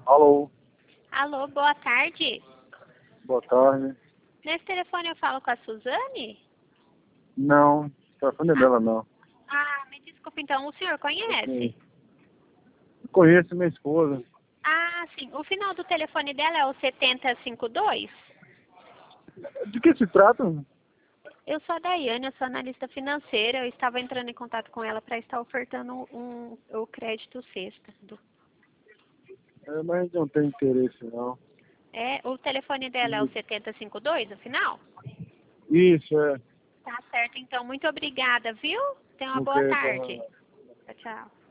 Alô, Alô, boa tarde. boa tarde. Nesse telefone eu falo com a Suzane? Não, o telefone é dela não. Me desculpa, então, o senhor conhece? Sim. Conheço minha esposa. Sim. O final do telefone dela é o 7052? De que se trata? Eu sou a Daiane, eu sou analista financeira. Eu estava entrando em contato com ela para estar ofertando o crédito sexta. Mas a gente não tem interesse não. O telefone dela é o 7052, o final? Isso, é. Tá certo, então. Muito obrigada, viu? Tenha uma boa Porque tarde. Tchau, tchau.